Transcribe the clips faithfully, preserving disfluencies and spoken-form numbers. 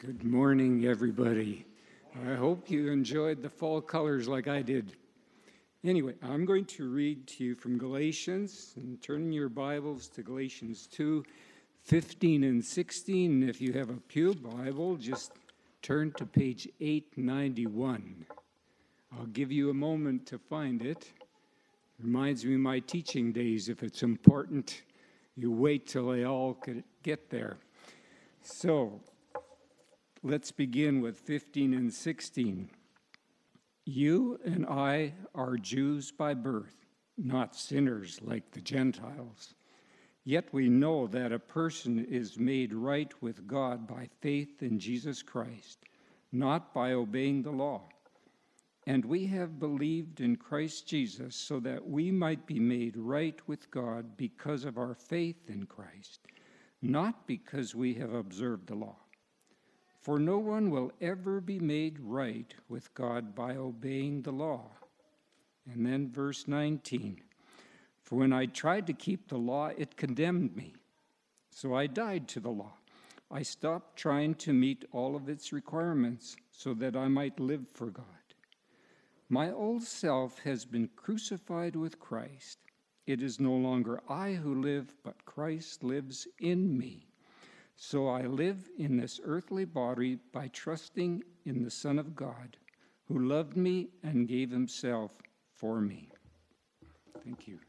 Good morning, everybody. I hope you enjoyed the fall colors like I did. Anyway, I'm going to read to you from Galatians, and turn your Bibles to Galatians two, fifteen and sixteen. If you have a pew Bible, just turn to page eight ninety-one. I'll give you a moment to find it. Reminds me of my teaching days. If it's important, you wait till they all could get there. So, let's begin with fifteen and sixteen. You and I are Jews by birth, not sinners like the Gentiles. Yet we know that a person is made right with God by faith in Jesus Christ, not by obeying the law. And we have believed in Christ Jesus so that we might be made right with God because of our faith in Christ, not because we have observed the law. For no one will ever be made right with God by obeying the law. And then verse nineteen, for when I tried to keep the law, it condemned me. So I died to the law. I stopped trying to meet all of its requirements so that I might live for God. My old self has been crucified with Christ. It is no longer I who live, but Christ lives in me. So I live in this earthly body by trusting in the Son of God, who loved me and gave himself for me. Thank you.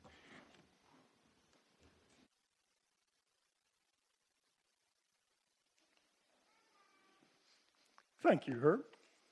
Thank you, Herb.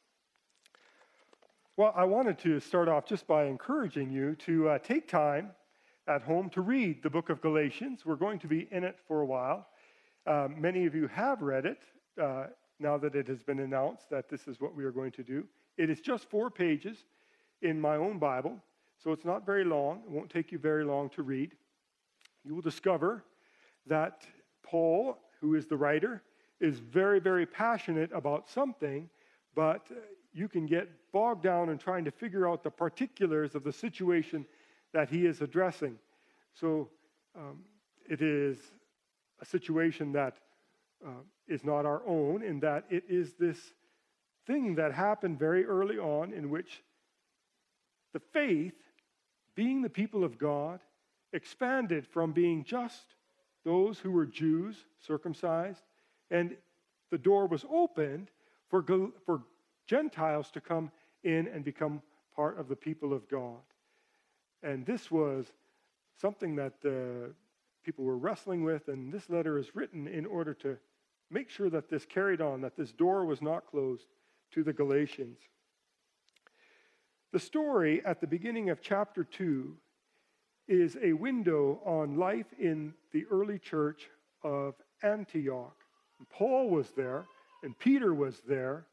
Well, I wanted to start off just by encouraging you to uh, take time at home to read the book of Galatians. We're going to be in it for a while. Uh, many of you have read it uh, now that it has been announced that this is what we are going to do. It is just four pages in my own Bible, so it's not very long. It won't take you very long to read. You will discover that Paul, who is the writer, is very, very passionate about something, but you can get bogged down in trying to figure out the particulars of the situation that he is addressing. So um, it is a situation that uh, is not our own, in that it is this thing that happened very early on in which the faith, being the people of God, expanded from being just those who were Jews, circumcised, and the door was opened for, for Gentiles to come in and become part of the people of God. And this was something that uh, people were wrestling with, and this letter is written in order to make sure that this carried on, that this door was not closed to the Galatians. The story at the beginning of chapter two is a window on life in the early church of Antioch. And Paul was there, and Peter was there,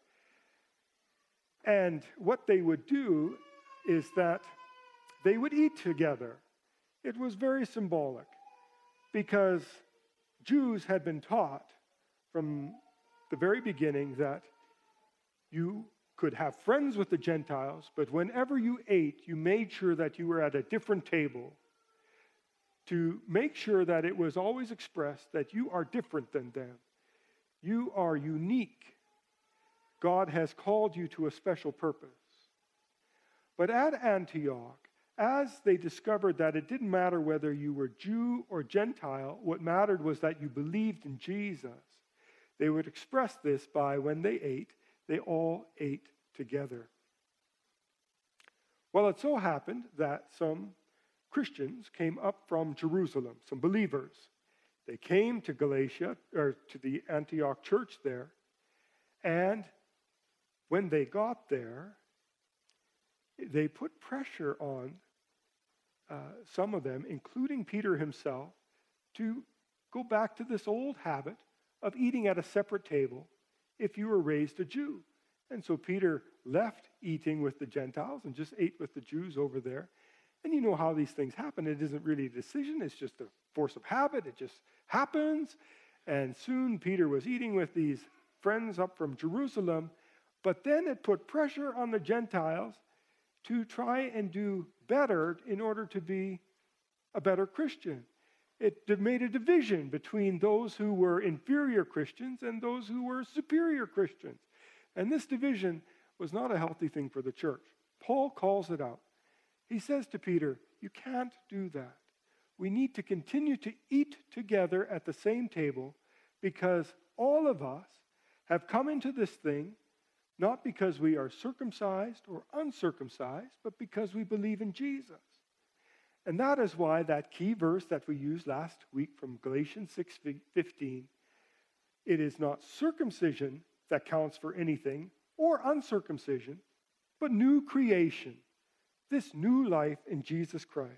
and what they would do is that they would eat together. It was very symbolic, because Jews had been taught from the very beginning that you could have friends with the Gentiles, but whenever you ate, you made sure that you were at a different table to make sure that it was always expressed that you are different than them. You are unique. God has called you to a special purpose. But at Antioch, as they discovered that it didn't matter whether you were Jew or Gentile, what mattered was that you believed in Jesus. They would express this by, when they ate, they all ate together. Well, it so happened that some Christians came up from Jerusalem, some believers. They came to Galatia, or to the Antioch church there, and when they got there, they put pressure on Uh, some of them, including Peter himself, to go back to this old habit of eating at a separate table if you were raised a Jew. And so Peter left eating with the Gentiles and just ate with the Jews over there. And you know how these things happen. It isn't really a decision. It's just a force of habit. It just happens. And soon Peter was eating with these friends up from Jerusalem. But then it put pressure on the Gentiles to try and do better in order to be a better Christian. it d- made a division between those who were inferior Christians and those who were superior Christians. And this division was not a healthy thing for the church. Paul calls it out. He says to Peter, you can't do that. We need to continue to eat together at the same table because all of us have come into this thing not because we are circumcised or uncircumcised, but because we believe in Jesus. And that is why that key verse that we used last week from Galatians six fifteen, it is not circumcision that counts for anything or uncircumcision, but new creation, this new life in Jesus Christ.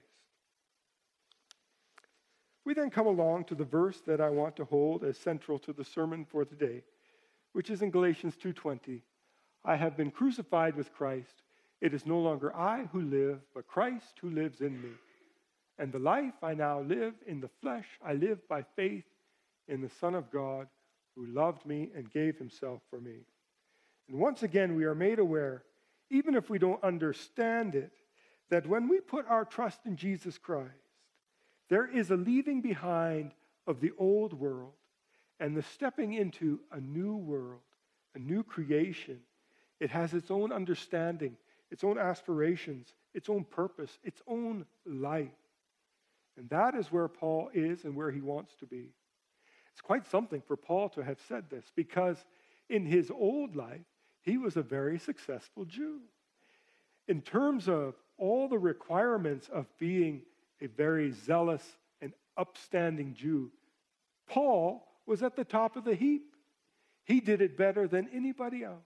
We then come along to the verse that I want to hold as central to the sermon for today, which is in Galatians two twenty. I have been crucified with Christ. It is no longer I who live, but Christ who lives in me. And the life I now live in the flesh, I live by faith in the Son of God who loved me and gave himself for me. And once again, we are made aware, even if we don't understand it, that when we put our trust in Jesus Christ, there is a leaving behind of the old world and the stepping into a new world, a new creation. It has its own understanding, its own aspirations, its own purpose, its own life. And that is where Paul is and where he wants to be. It's quite something for Paul to have said this, because in his old life, he was a very successful Jew. In terms of all the requirements of being a very zealous and upstanding Jew, Paul was at the top of the heap. He did it better than anybody else.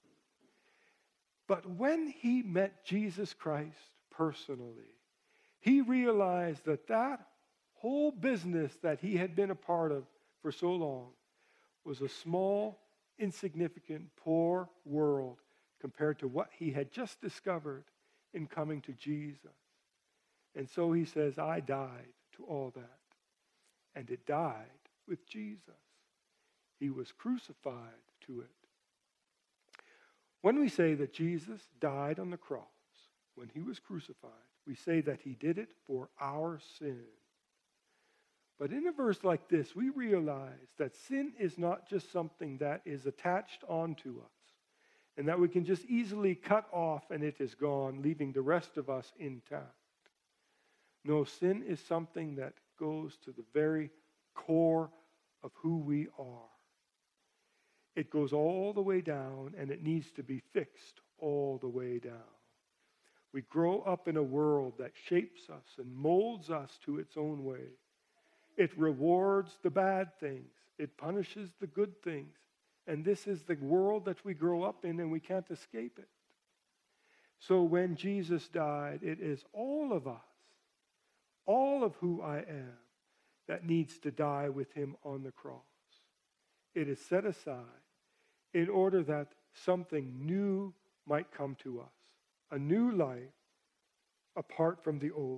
But when he met Jesus Christ personally, he realized that that whole business that he had been a part of for so long was a small, insignificant, poor world compared to what he had just discovered in coming to Jesus. And so he says, I died to all that. And it died with Jesus. He was crucified to it. When we say that Jesus died on the cross, when he was crucified, we say that he did it for our sin. But in a verse like this, we realize that sin is not just something that is attached onto us and that we can just easily cut off and it is gone, leaving the rest of us intact. No, sin is something that goes to the very core of who we are. It goes all the way down, and it needs to be fixed all the way down. We grow up in a world that shapes us and molds us to its own way. It rewards the bad things. It punishes the good things. And this is the world that we grow up in, and we can't escape it. So when Jesus died, it is all of us, all of who I am, that needs to die with him on the cross. It is set aside in order that something new might come to us, a new life apart from the old.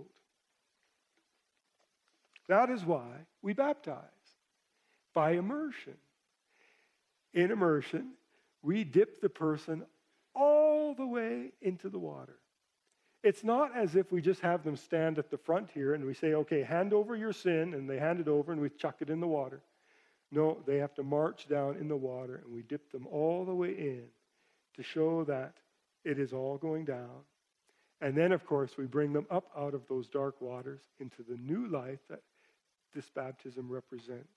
That is why we baptize, by immersion. In immersion, we dip the person all the way into the water. It's not as if we just have them stand at the front here and we say, okay, hand over your sin, and they hand it over and we chuck it in the water. No, they have to march down in the water, and we dip them all the way in to show that it is all going down. And then, of course, we bring them up out of those dark waters into the new life that this baptism represents.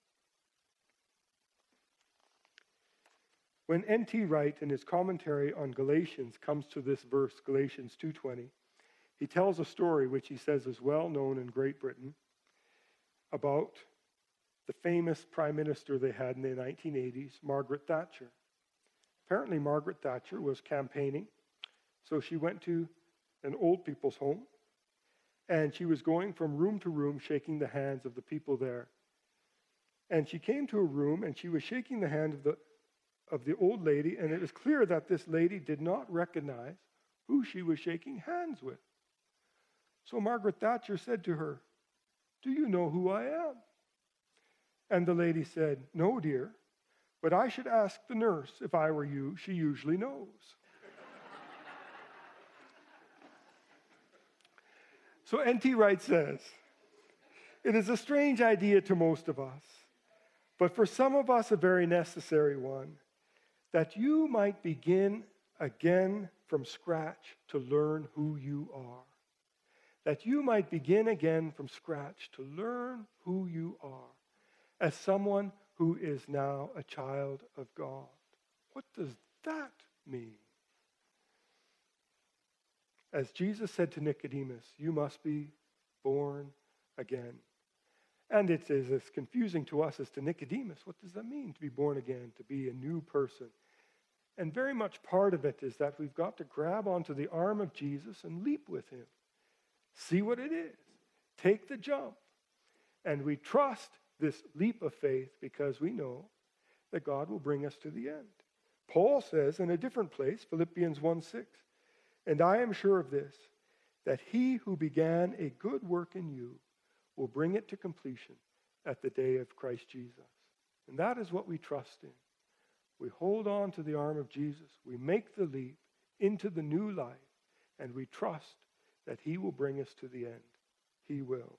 When N T Wright, in his commentary on Galatians, comes to this verse, Galatians two twenty, he tells a story which he says is well known in Great Britain about the famous prime minister they had in the nineteen eighties, Margaret Thatcher. Apparently, Margaret Thatcher was campaigning, so she went to an old people's home, and she was going from room to room shaking the hands of the people there. And she came to a room, and she was shaking the hand of the, of the old lady, and it was clear that this lady did not recognize who she was shaking hands with. So Margaret Thatcher said to her, "Do you know who I am?" And the lady said, "No, dear, but I should ask the nurse. If I were you, she usually knows." So N T Wright says, It is a strange idea to most of us, but for some of us, a very necessary one, that you might begin again from scratch to learn who you are. That you might begin again from scratch to learn who you are as someone who is now a child of God. What does that mean? As Jesus said to Nicodemus, you must be born again. And it is as confusing to us as to Nicodemus. What does that mean, to be born again, to be a new person? And very much part of it is that we've got to grab onto the arm of Jesus and leap with him. See what it is. Take the jump. And we trust this leap of faith because we know that God will bring us to the end. Paul says in a different place, Philippians one six, and I am sure of this, that he who began a good work in you will bring it to completion at the day of Christ Jesus. And that is what we trust in. We hold on to the arm of Jesus. We make the leap into the new life, and we trust that he will bring us to the end. He will.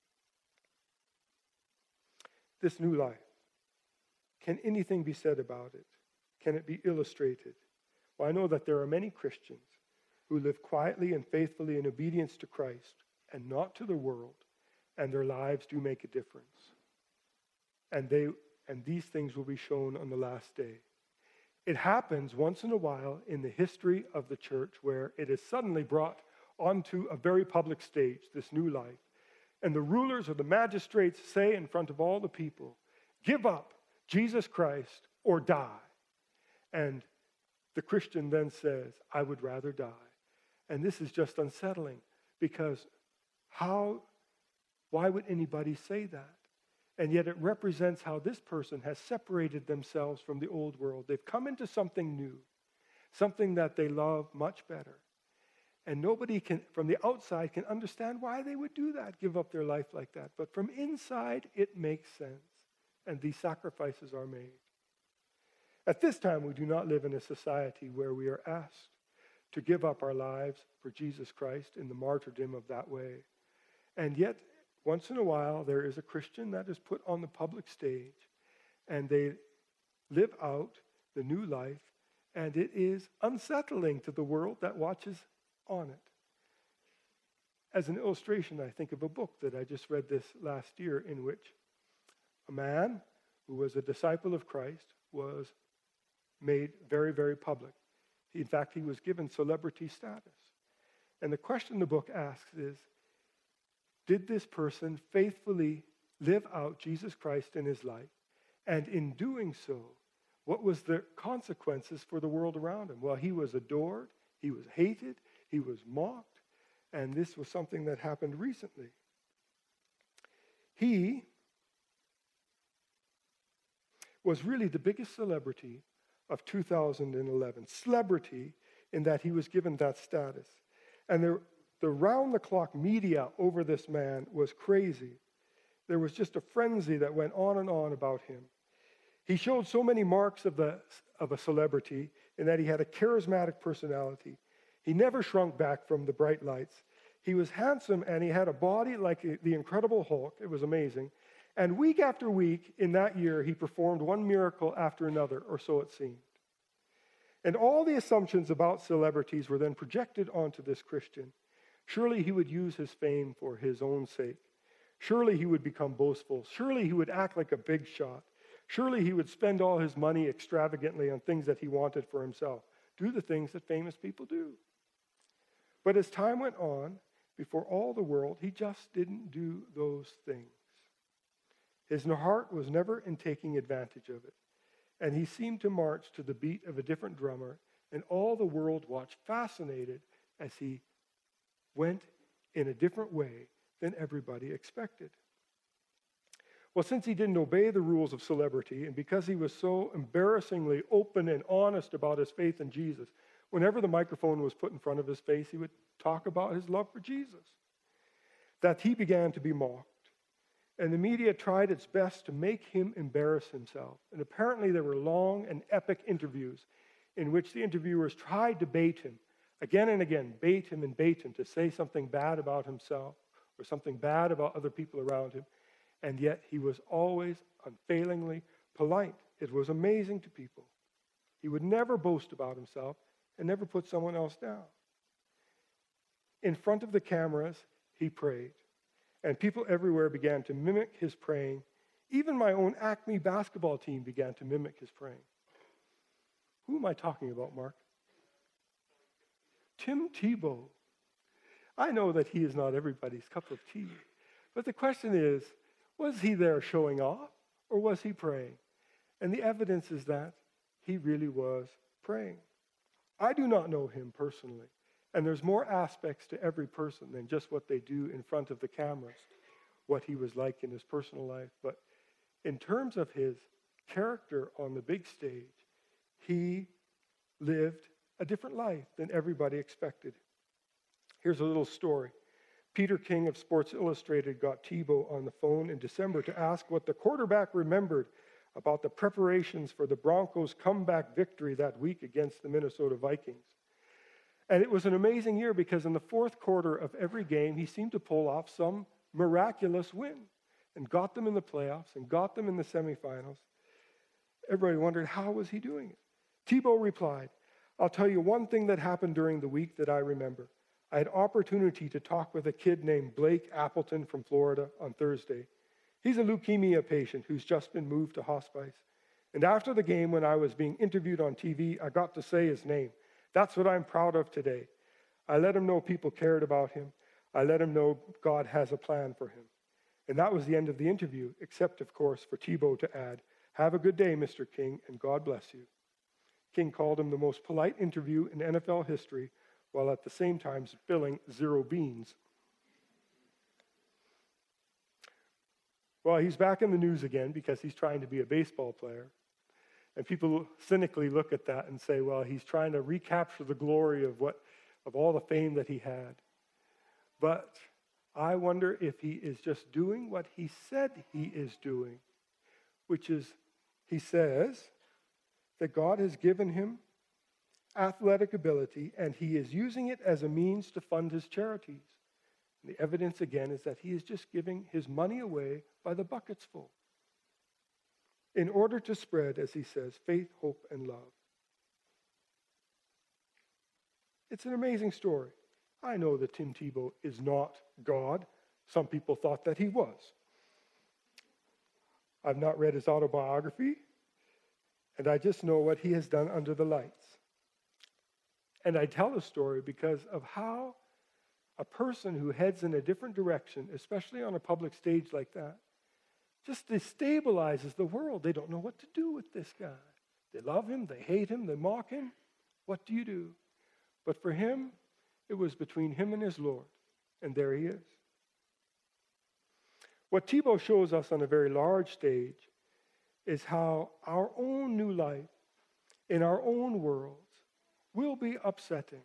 This new life, can anything be said about it? Can it be illustrated? Well, I know that there are many Christians who live quietly and faithfully in obedience to Christ and not to the world, and their lives do make a difference. And they and these things will be shown on the last day. It happens once in a while in the history of the church where it is suddenly brought onto a very public stage, this new life. And the rulers or the magistrates say in front of all the people, give up Jesus Christ or die. And the Christian then says, I would rather die. And this is just unsettling because how, why would anybody say that? And yet it represents how this person has separated themselves from the old world. They've come into something new, something that they love much better. And nobody can, from the outside, can understand why they would do that, give up their life like that. But from inside, it makes sense. And these sacrifices are made. At this time, we do not live in a society where we are asked to give up our lives for Jesus Christ in the martyrdom of that way. And yet, once in a while, there is a Christian that is put on the public stage, and they live out the new life, and it is unsettling to the world that watches on it. As an illustration, I think of a book that I just read this last year in which a man who was a disciple of Christ was made very, very public. In fact, he was given celebrity status. And the question the book asks is, did this person faithfully live out Jesus Christ in his life? And in doing so, what was the consequences for the world around him? Well, he was adored, he was hated, he was mocked, and this was something that happened recently. He was really the biggest celebrity of two thousand eleven. Celebrity in that he was given that status. And there, the round-the-clock media over this man was crazy. There was just a frenzy that went on and on about him. He showed so many marks of, the, of a celebrity in that he had a charismatic personality. He never shrunk back from the bright lights. He was handsome, and he had a body like the Incredible Hulk. It was amazing. And week after week in that year, he performed one miracle after another, or so it seemed. And all the assumptions about celebrities were then projected onto this Christian. Surely he would use his fame for his own sake. Surely he would become boastful. Surely he would act like a big shot. Surely he would spend all his money extravagantly on things that he wanted for himself. Do the things that famous people do. But as time went on, before all the world, he just didn't do those things. His heart was never in taking advantage of it. And he seemed to march to the beat of a different drummer, and all the world watched fascinated as he went in a different way than everybody expected. Well, since he didn't obey the rules of celebrity, and because he was so embarrassingly open and honest about his faith in Jesus, whenever the microphone was put in front of his face, he would talk about his love for Jesus, that he began to be mocked. And the media tried its best to make him embarrass himself. And apparently there were long and epic interviews in which the interviewers tried to bait him, again and again, bait him and bait him to say something bad about himself or something bad about other people around him, and yet he was always unfailingly polite. It was amazing to people. He would never boast about himself and never put someone else down. In front of the cameras, he prayed, and people everywhere began to mimic his praying. Even my own Acme basketball team began to mimic his praying. Who am I talking about, Mark? Tim Tebow. I know that he is not everybody's cup of tea, but the question is, was he there showing off, or was he praying? And the evidence is that he really was praying. I do not know him personally, and there's more aspects to every person than just what they do in front of the cameras, what he was like in his personal life. But in terms of his character on the big stage, he lived a different life than everybody expected. Here's a little story. Peter King of Sports Illustrated got Tebow on the phone in December to ask what the quarterback remembered about the preparations for the Broncos' comeback victory that week against the Minnesota Vikings. And it was an amazing year because in the fourth quarter of every game, he seemed to pull off some miraculous win and got them in the playoffs and got them in the semifinals. Everybody wondered, how was he doing it? Tebow replied, I'll tell you one thing that happened during the week that I remember. I had opportunity to talk with a kid named Blake Appleton from Florida on Thursday. He's a leukemia patient who's just been moved to hospice. And after the game, when I was being interviewed on T V, I got to say his name. That's what I'm proud of today. I let him know people cared about him. I let him know God has a plan for him. And that was the end of the interview, except, of course, for Tebow to add, have a good day, Mister King, and God bless you. King called him the most polite interview in N F L history, while at the same time spilling zero beans. Well, he's back in the news again because he's trying to be a baseball player. And people cynically look at that and say, well, he's trying to recapture the glory of what, of all the fame that he had. But I wonder if he is just doing what he said he is doing, which is, he says that God has given him athletic ability, and he is using it as a means to fund his charities. And the evidence, again, is that he is just giving his money away by the buckets full in order to spread, as he says, faith, hope, and love. It's an amazing story. I know that Tim Tebow is not God. Some people thought that he was. I've not read his autobiography, and I just know what he has done under the lights. And I tell the story because of how a person who heads in a different direction, especially on a public stage like that, just destabilizes the world. They don't know what to do with this guy. They love him, they hate him, they mock him. What do you do? But for him, it was between him and his Lord, and there he is. What Tebow shows us on a very large stage is how our own new life in our own worlds will be upsetting.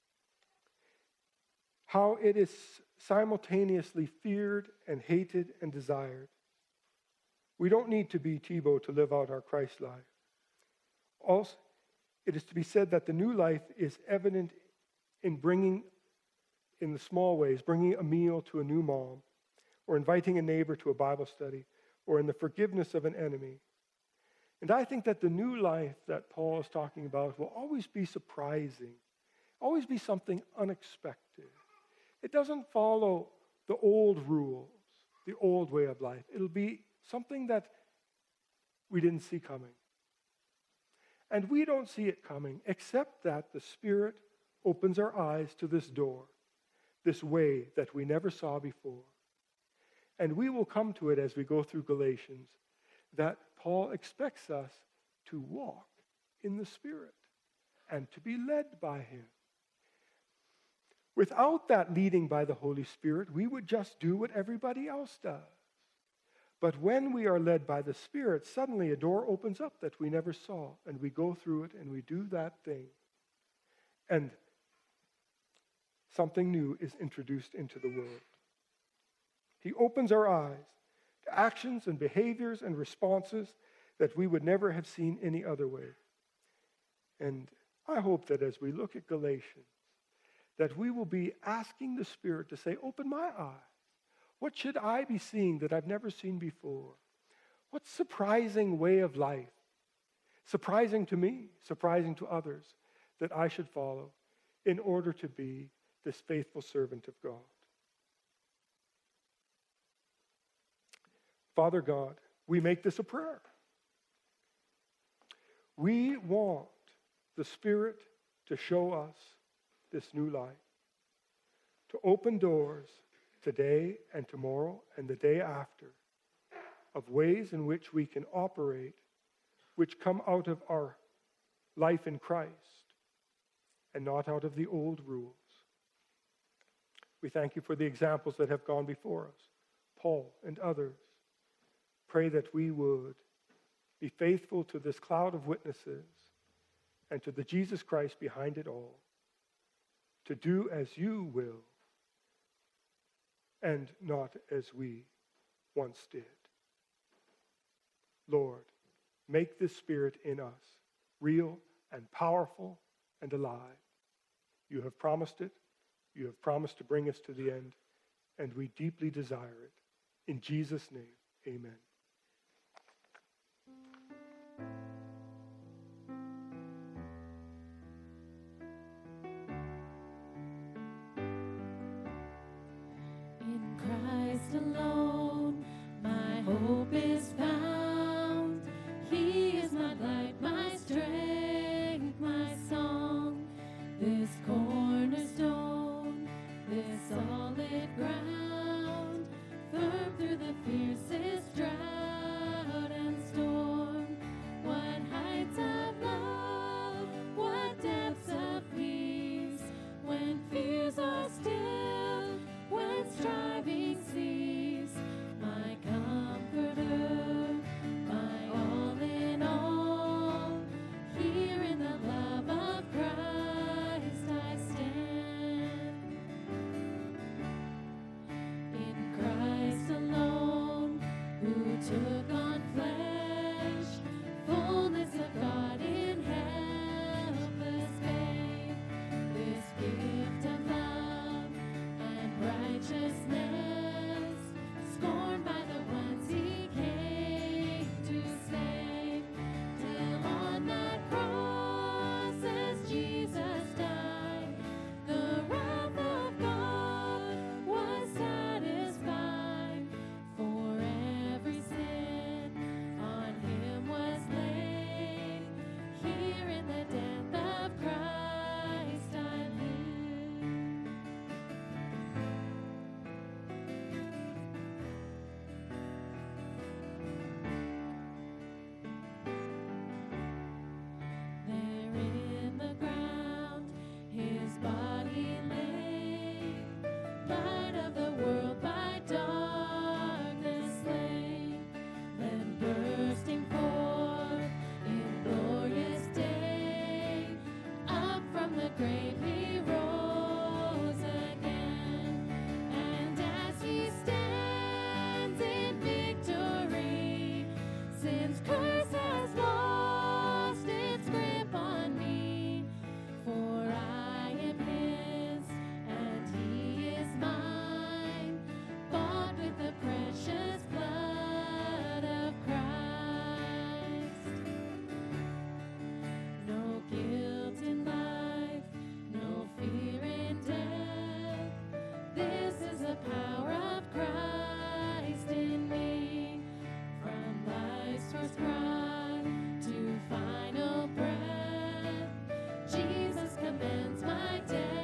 How it is simultaneously feared and hated and desired. We don't need to be Tebow to live out our Christ life. Also, it is to be said that the new life is evident in bringing, in the small ways, bringing a meal to a new mom, or inviting a neighbor to a Bible study, or in the forgiveness of an enemy. And I think that the new life that Paul is talking about will always be surprising, always be something unexpected. It doesn't follow the old rules, the old way of life. It'll be something that we didn't see coming. And we don't see it coming except that the Spirit opens our eyes to this door, this way that we never saw before. And we will come to it as we go through Galatians, that Paul expects us to walk in the Spirit and to be led by him. Without that leading by the Holy Spirit, we would just do what everybody else does. But when we are led by the Spirit, suddenly a door opens up that we never saw, and we go through it and we do that thing. And something new is introduced into the world. He opens our eyes to actions and behaviors and responses that we would never have seen any other way. And I hope that as we look at Galatians, that we will be asking the Spirit to say, open my eyes. What should I be seeing that I've never seen before? What surprising way of life, surprising to me, surprising to others, that I should follow in order to be this faithful servant of God? Father God, we make this a prayer. We want the Spirit to show us this new life, to open doors today and tomorrow and the day after of ways in which we can operate, which come out of our life in Christ and not out of the old rules. We thank you for the examples that have gone before us, Paul and others. Pray that we would be faithful to this cloud of witnesses and to the Jesus Christ behind it all, to do as you will and not as we once did. Lord, make this Spirit in us real and powerful and alive. You have promised it. You have promised to bring us to the end, and we deeply desire it. In Jesus' name, amen. In Christ alone, my hope is found. He is my light, my strength, my song. This cornerstone, this solid ground, firm through the fiercest drought and storm. What heights of love, what depths of peace, when fears are still, when striving cease, my comforter, my all in all, here in the love of Christ I stand. In Christ alone, who took on flesh, fullness of God in helpless babe, this gift of love and righteousness, scorned by the ones he came to save, till on that cross as Jesus died, the wrath of God was satisfied, for every sin on him was laid, here in the death of Christ I live. There in the ground his body lay, light of the world by darkness slain, then bursting forth in glorious day, up from the grave he rose again, and as he stands in victory, sin's curse has lost its grip on me, for I am his and he is mine, bought with the precious blood of Christ. No guilt in life, no fear in death, this is the power of Christ in me, from life's first cry to final breath, Jesus commands my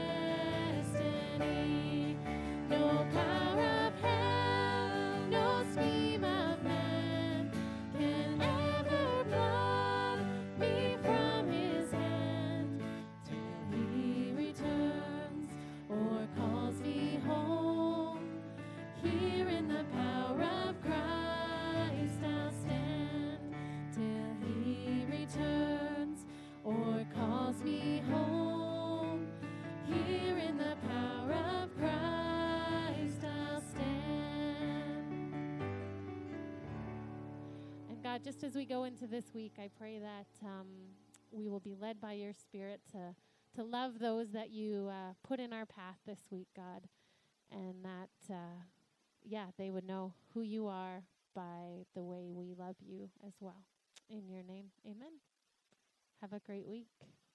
destiny. No power of hell, no scheme of man can ever pluck me from his hand, till he returns or calls me home. Here in the power of Christ I'll stand, till he returns or calls me home. Here in the power of Christ I'll stand. And God, just as we go into this week, I pray that um, we will be led by your Spirit to, to love those that you uh, put in our path this week, God, and that uh, yeah, they would know who you are by the way we love you as well. In your name, amen. Have a great week.